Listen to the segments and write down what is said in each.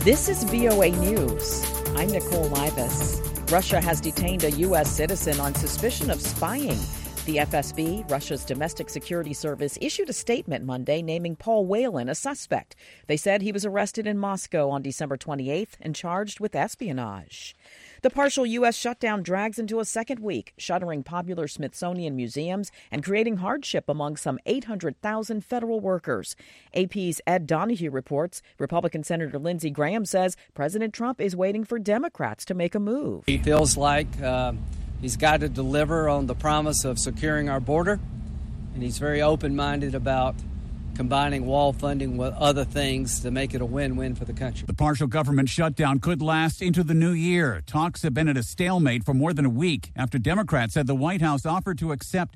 This is VOA News. I'm Nicole Livas. Russia has detained a U.S. citizen on suspicion of spying. The FSB, Russia's domestic security service, issued a statement Monday naming Paul Whelan a suspect. They said he was arrested in Moscow on December 28th and charged with espionage. The partial U.S. shutdown drags into a second week, shuttering popular Smithsonian museums and creating hardship among some 800,000 federal workers. AP's Ed Donahue reports Republican Senator Lindsey Graham says President Trump is waiting for Democrats to make a move. He feels like he's got to deliver on the promise of securing our border, and he's very open-minded about combining wall funding with other things to make it a win-win for the country. The partial government shutdown could last into the new year. Talks have been at a stalemate for more than a week after Democrats said the White House offered to accept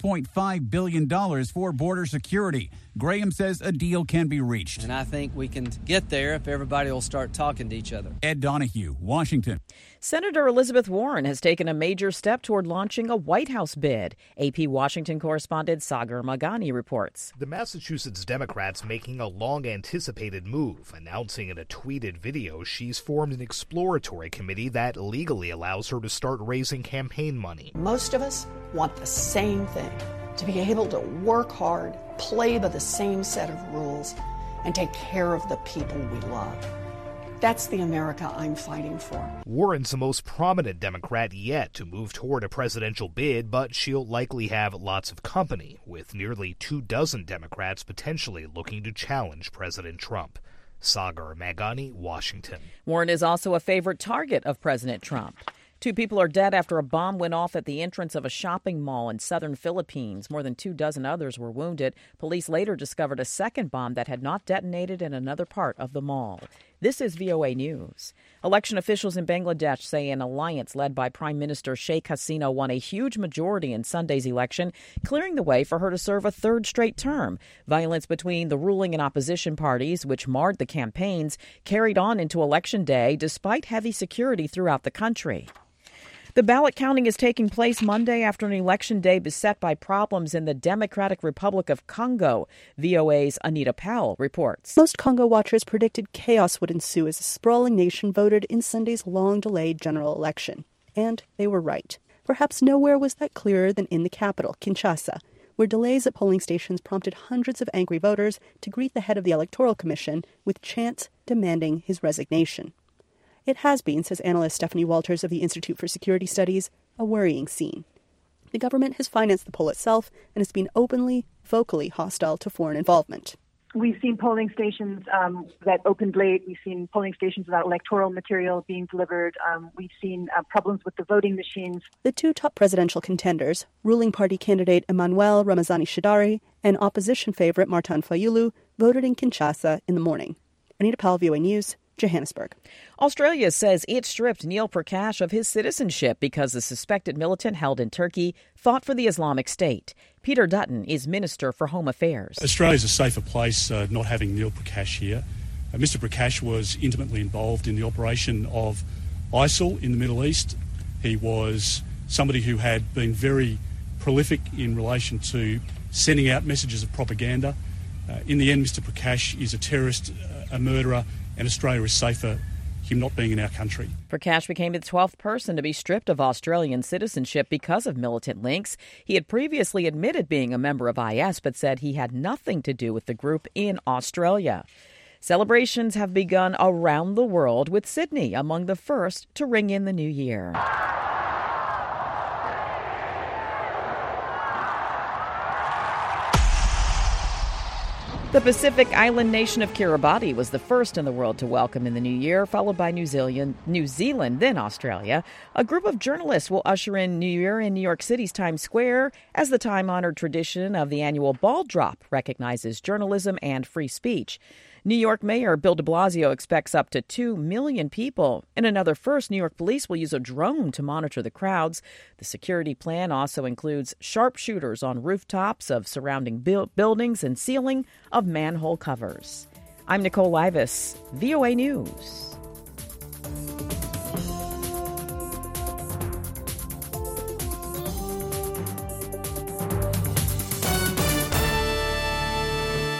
$2.5 billion for border security. Graham says a deal can be reached. And I think we can get there if everybody will start talking to each other. Ed Donahue, Washington. Senator Elizabeth Warren has taken a major step toward launching a White House bid. AP Washington correspondent Sagar Magani reports. The Massachusetts Democrats making a long-anticipated move, announcing in a tweeted video she's formed an exploratory committee that legally allows her to start raising campaign money. Most of us want the same thing, to be able to work hard, play by the same set of rules, and take care of the people we love. That's the America I'm fighting for. Warren's the most prominent Democrat yet to move toward a presidential bid, but she'll likely have lots of company, with nearly 24 Democrats potentially looking to challenge President Trump. Sagar Magani, Washington. Warren is also a favorite target of President Trump. 2 people are dead after a bomb went off at the entrance of a shopping mall in southern Philippines. More than 24 others were wounded. Police later discovered a second bomb that had not detonated in another part of the mall. This is VOA News. Election officials in Bangladesh say an alliance led by Prime Minister Sheikh Hasina won a huge majority in Sunday's election, clearing the way for her to serve a third straight term. Violence between the ruling and opposition parties, which marred the campaigns, carried on into Election Day despite heavy security throughout the country. The ballot counting is taking place Monday after an election day beset by problems in the Democratic Republic of Congo. VOA's Anita Powell reports. Most Congo watchers predicted chaos would ensue as a sprawling nation voted in Sunday's long-delayed general election. And they were right. Perhaps nowhere was that clearer than in the capital, Kinshasa, where delays at polling stations prompted hundreds of angry voters to greet the head of the Electoral Commission with chants demanding his resignation. It has been, says analyst Stephanie Walters of the Institute for Security Studies, a worrying scene. The government has financed the poll itself and has been openly, vocally hostile to foreign involvement. We've seen polling stations that opened late. We've seen polling stations without electoral material being delivered. We've seen problems with the voting machines. The 2 top presidential contenders, ruling party candidate Emmanuel Ramazani Shadari and opposition favorite Martin Fayulu, voted in Kinshasa in the morning. Anita Powell, VOA News, Johannesburg. Australia says it stripped Neil Prakash of his citizenship because the suspected militant held in Turkey fought for the Islamic State. Peter Dutton is Minister for Home Affairs. Australia is a safer place not having Neil Prakash here. Mr Prakash was intimately involved in the operation of ISIL in the Middle East. He was somebody who had been very prolific in relation to sending out messages of propaganda. In the end, Mr Prakash is a terrorist, a murderer, and Australia is safer him not being in our country. Prakash became the 12th person to be stripped of Australian citizenship because of militant links. He had previously admitted being a member of IS, but said he had nothing to do with the group in Australia. Celebrations have begun around the world, with Sydney among the first to ring in the new year. The Pacific island nation of Kiribati was the first in the world to welcome in the new year, followed by New Zealand, then Australia. A group of journalists will usher in New Year in New York City's Times Square as the time-honored tradition of the annual ball drop recognizes journalism and free speech. New York Mayor Bill de Blasio expects up to 2 million people. In another first, New York police will use a drone to monitor the crowds. The security plan also includes sharpshooters on rooftops of surrounding buildings and sealing of manhole covers. I'm Nicole Livas, VOA News.